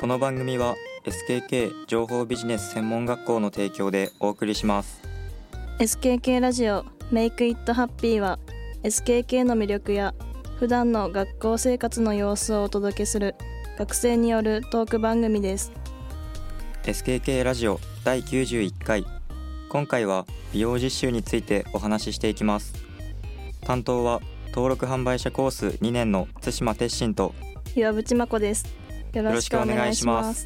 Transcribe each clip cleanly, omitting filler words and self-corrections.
この番組は SKK 情報ビジネス専門学校の提供でお送りします。 SKK ラジオ Make It Happy は SKK の魅力や普段の学校生活の様子をお届けする学生によるトーク番組です。 SKK ラジオ第91回、今回は美容実習についてお話ししていきます。担当は登録販売者コース2年の津島鉄心と岩渕真子です。よろしくお願いします。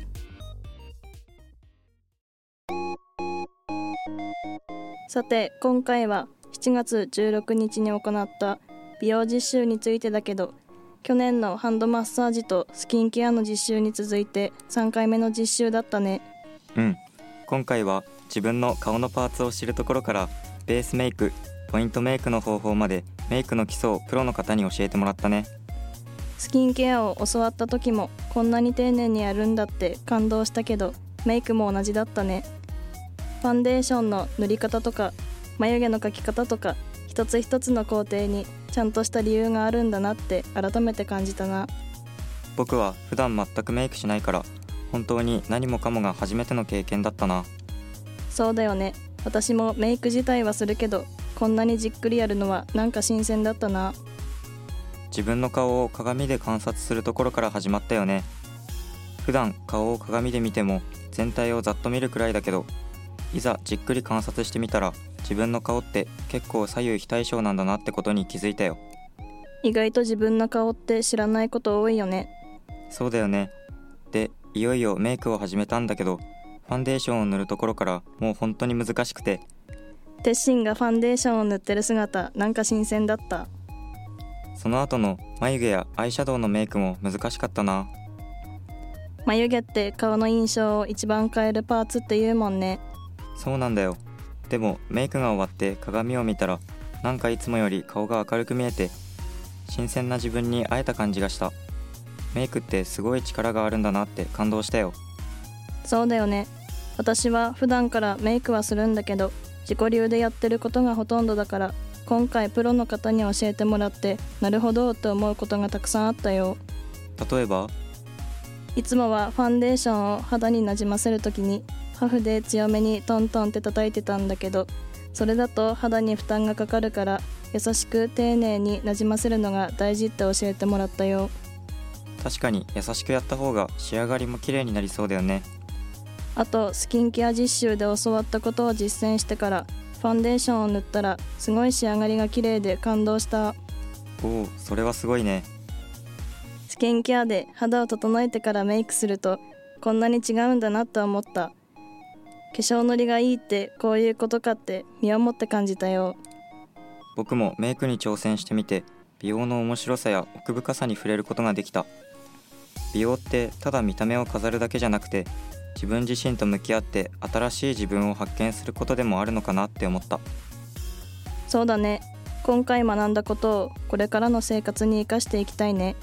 さて、今回は7月16日に行った美容実習についてだけど、去年のハンドマッサージとスキンケアの実習に続いて3回目の実習だったね。 今回は自分の顔のパーツを知るところからベースメイク、ポイントメイクの方法までメイクの基礎をプロの方に教えてもらったね。 スキンケアを教わった時もこんなに丁寧にやるんだって感動したけど、メイクも同じだったね。ファンデーションの塗り方とか眉毛の描き方とか、一つ一つの工程にちゃんとした理由があるんだなって改めて感じたな。 僕は普段全くメイクしないから、本当に何もかもが初めての経験だったな。 そうだよね。私もメイク自体はするけど、こんなにじっくりやるのはなんか新鮮だったな。 自分の顔を鏡で観察するところから始まったよね。普段顔を鏡で見ても全体をざっと見るくらいだけど、いざじっくり観察してみたら、自分の顔って結構左右非対称なんだなってことに気づいたよ。 意外と自分の顔って知らないこと多いよね。 そうだよね。で、いよいよメイクを始めたんだけど、ファンデーションを塗るところからもう本当に難しくて。 鉄心がファンデーションを塗ってる姿、なんか新鮮だった。 その後の眉毛やアイシャドウのメイクも難しかったな。 眉毛って顔の印象を一番変えるパーツって言うもんね。 そうなんだよ。でもメイクが終わって鏡を見たら、なんかいつもより顔が明るく見えて、新鮮な自分に会えた感じがした。メイクってすごい力があるんだなって感動したよ。 そうだよね。私は普段からメイクはするんだけど、自己流でやってることがほとんどだから、今回プロの方に教えてもらって、なるほどって思うことがたくさんあったよ。 例えば？ いつもはファンデーションを肌になじませるときにパフで強めにトントンって叩いてたんだけど、それだと肌に負担がかかるから、優しく丁寧になじませるのが大事って教えてもらったよ。 確かに優しくやった方が仕上がりも綺麗になりそうだよね。 あとスキンケア実習で教わったことを実践してからファンデーションを塗ったら、すごい仕上がりが綺麗で感動した。 おお、それはすごいね。 スキンケアで肌を整えてからメイクすると、こんなに違うんだなと思った。化粧のりがいいってこういうことかって身をもって感じたよ。 僕もメイクに挑戦してみて、美容の面白さや奥深さに触れることができた。美容ってただ見た目を飾るだけじゃなくて、自分自身と向き合って新しい自分を発見することでもあるのかなって思った。 そうだね。今回学んだことをこれからの生活に生かしていきたいね。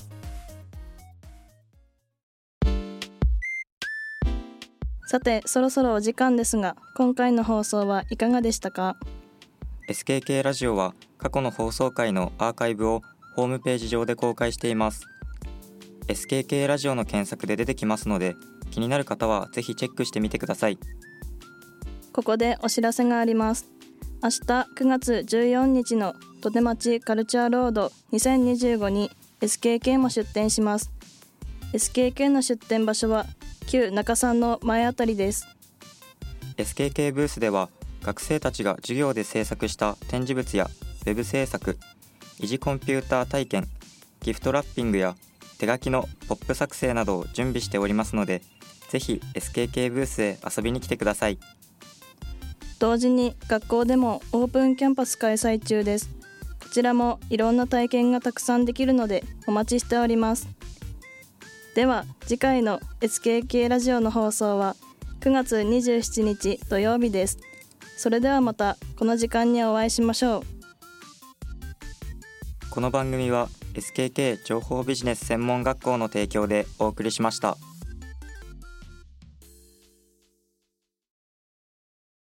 さて、そろそろお時間ですが、今回の放送はいかがでしたか？ SKK ラジオは過去の放送回のアーカイブをホームページ上で公開しています。 SKK ラジオの検索で出てきますので、気になる方はぜひチェックしてみてください。 ここでお知らせがあります。明日9月14日のとてまちカルチャーロード2025に SKK も出展します。 SKK の出展場所は旧中山の前あたりです。 SKK ブースでは学生たちが授業で制作した展示物やウェブ制作、疑似コンピューター体験、ギフトラッピングや手書きのポップ作成などを準備しておりますので、ぜひ SKK ブースへ遊びに来てください。 同時に学校でもオープンキャンパス開催中です。こちらもいろんな体験がたくさんできるのでお待ちしております。では次回の SKK ラジオの放送は9月27日土曜日です。それではまたこの時間にお会いしましょう。 この番組は SKK 情報ビジネス専門学校の提供でお送りしました。